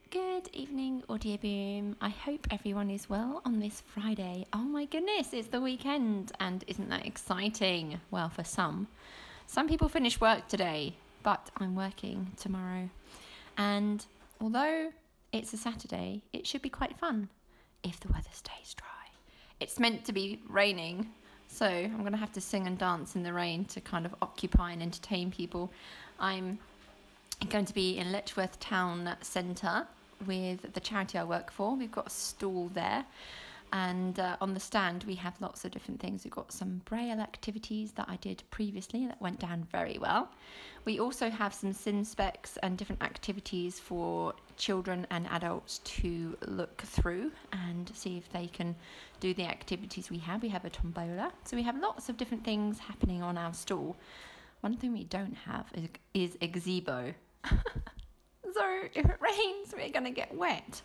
Good evening, Audio Boom. I hope everyone is well on this Friday. Oh my goodness, it's the weekend, and isn't that exciting? Well, for some. Some people finish work today, but I'm working tomorrow. And although it's a Saturday, it should be quite fun if the weather stays dry. It's meant to be raining, so I'm going to have to sing and dance in the rain to kind of occupy and entertain people. I'm going to be in Letchworth Town Centre with the charity I work for. We've got a stall there, and on the stand we have lots of different things. We've got some braille activities that I did previously that went down very well. We also have some sim specs and different activities for children and adults to look through and see if they can do the activities we have. We have a tombola, so we have lots of different things happening on our stall. One thing we don't have is a gazebo. So if it rains, we're going to get wet.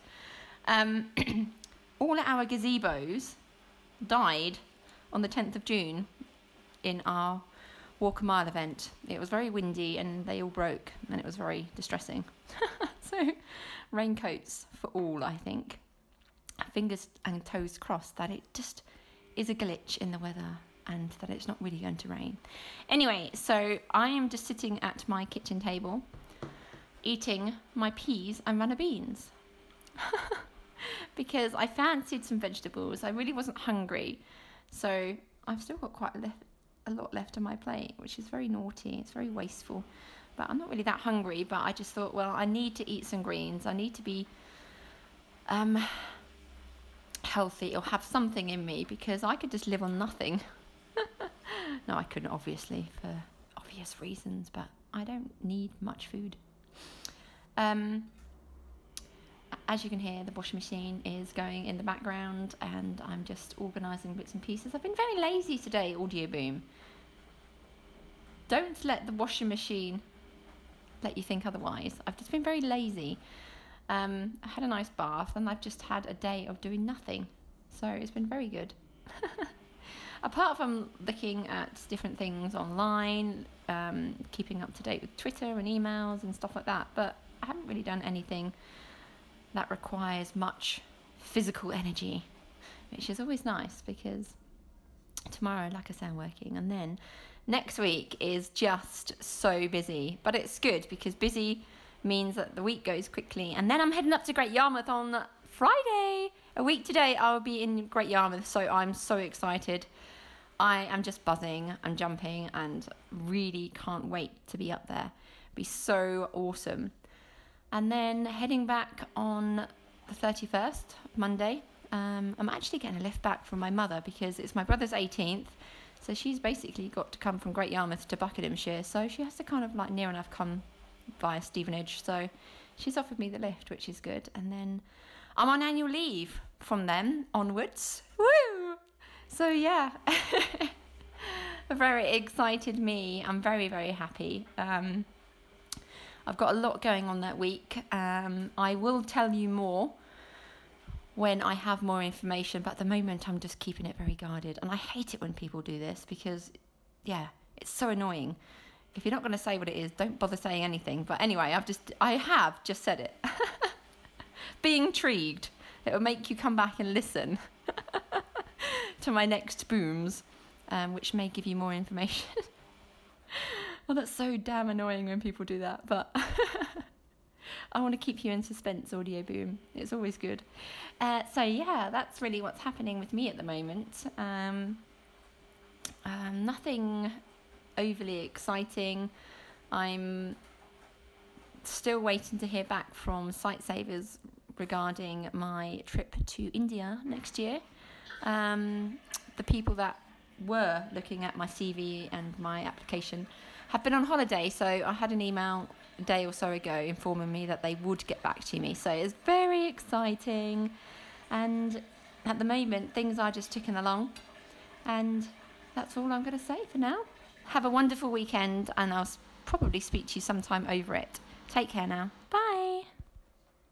All our gazebos died on the 10th of June in our Walk a Mile event. It was very windy and they all broke, and it was very distressing. So raincoats for all, I think. Fingers and toes crossed that it just is a glitch in the weather and that it's not really going to rain. Anyway, so I am just sitting at my kitchen table eating my peas and runner beans because I fancied some vegetables. I really wasn't hungry, so I've still got quite a lot left on my plate, which is very naughty. It's very wasteful, but I'm not really that hungry. But I just thought, well, I need to eat some greens. I need to be healthy or have something in me, because I could just live on nothing. No, I couldn't, obviously, for obvious reasons, but I don't need much food. As you can hear, the washing machine is going in the background, and I'm just organising bits and pieces. I've been very lazy today, Audio Boom. Don't let the washing machine let you think otherwise. I've just been very lazy. I had a nice bath, and I've just had a day of doing nothing. So it's been very good. Apart from looking at different things online, keeping up to date with Twitter and emails and stuff like that. But I haven't really done anything that requires much physical energy, which is always nice, because tomorrow, like I say, I'm working, and then next week is just so busy. But it's good, because busy means that the week goes quickly, and then I'm heading up to Great Yarmouth on Friday. A week today I'll be in Great Yarmouth, so I'm so excited. I am just buzzing and jumping and really can't wait to be up there. It'll be so awesome. And then heading back on the 31st, Monday, I'm actually getting a lift back from my mother, because it's my brother's 18th. So she's basically got to come from Great Yarmouth to Buckinghamshire. So she has to kind of like near enough come via Stevenage. So she's offered me the lift, which is good. And then I'm on annual leave from then onwards. Woo! So yeah, a very excited me. I'm very, very happy. I've got a lot going on that week. I will tell you more when I have more information, but at the moment I'm just keeping it very guarded. And I hate it when people do this, because, yeah, it's so annoying. If you're not going to say what it is, don't bother saying anything. But anyway, I have just said it. Be intrigued. It will make you come back and listen to my next booms, which may give you more information. Well, that's so damn annoying when people do that, but I want to keep you in suspense, Audio Boom. It's always good. So yeah, that's really what's happening with me at the moment. Nothing overly exciting. I'm still waiting to hear back from Sightsavers regarding my trip to India next year. The people that were looking at my CV and my application have been on holiday, so I had an email a day or so ago informing me that they would get back to me. So it's very exciting, and at the moment things are just ticking along, and that's all I'm going to say for now. Have a wonderful weekend, and I'll probably speak to you sometime over it. Take care now. Bye.